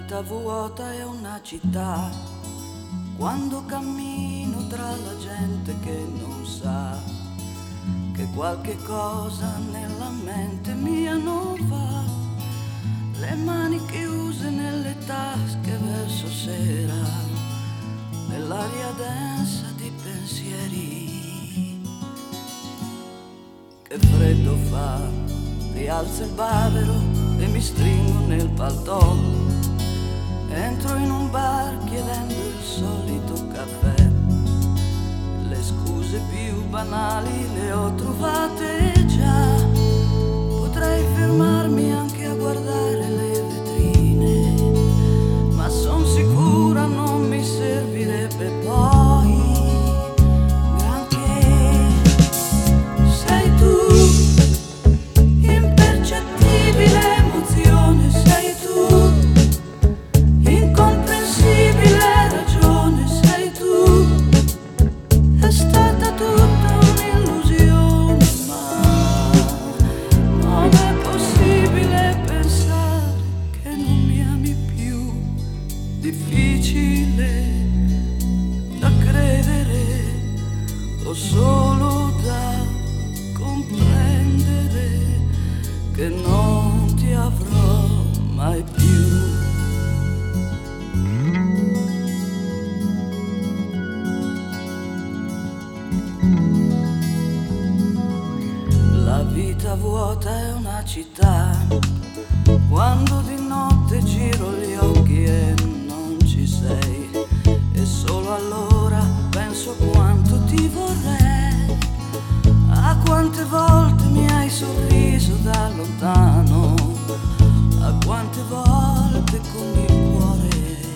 vita vuota è una città, quando cammino tra la gente che non sa che qualche cosa nella mente mia non va, le mani chiuse nelle tasche verso sera, nell'aria densa di pensieri. Che freddo fa, rialza il bavero e mi stringo nel paltò. Entro in un bar chiedendo il solito caffè. Le scuse più banali le ho trovate già. Potrei fermarmi anche a guardare le vetrine, ma son sicura non mi servirebbe poi granché. Sei tu, impercettibile emozione, sei tu, incomprensibile ragione, sei tu. È stata tutta un'illusione, ma non è possibile pensare che non mi ami più. Difficile da credere o solo da comprendere che non ti avrò mai più. La vita vuota è una città, quando di notte giro gli occhi e non ci sei, e solo allora penso quanto ti vorrei, a quante volte mi hai sorriso da lontano, a quante volte con il cuore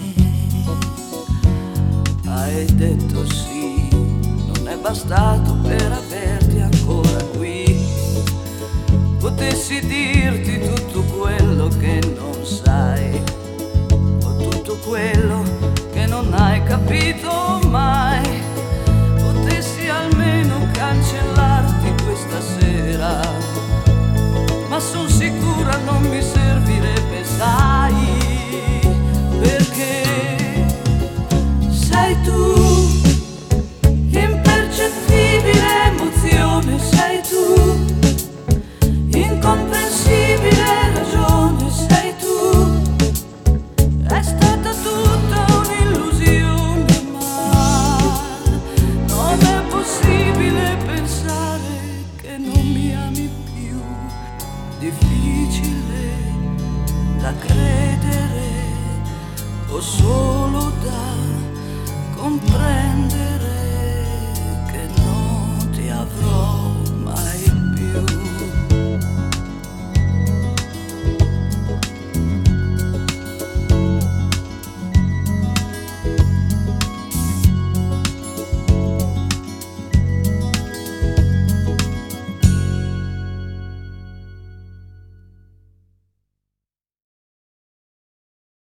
hai detto sì, non è bastato per averti ancora qui. Potessi dirti tutto quello che non sai, o tutto quello che non hai capito mai. Potessi almeno cancellarti questa sera, ma son sicura non mi servirebbe, sai, perché sei tu, impercettibile emozione, sei tu, incomprensibile ragione, sei tu. È stata tutta un'illusione, ma non è possibile pensare che non mi ami più. Difficile da credere o solo da comprendere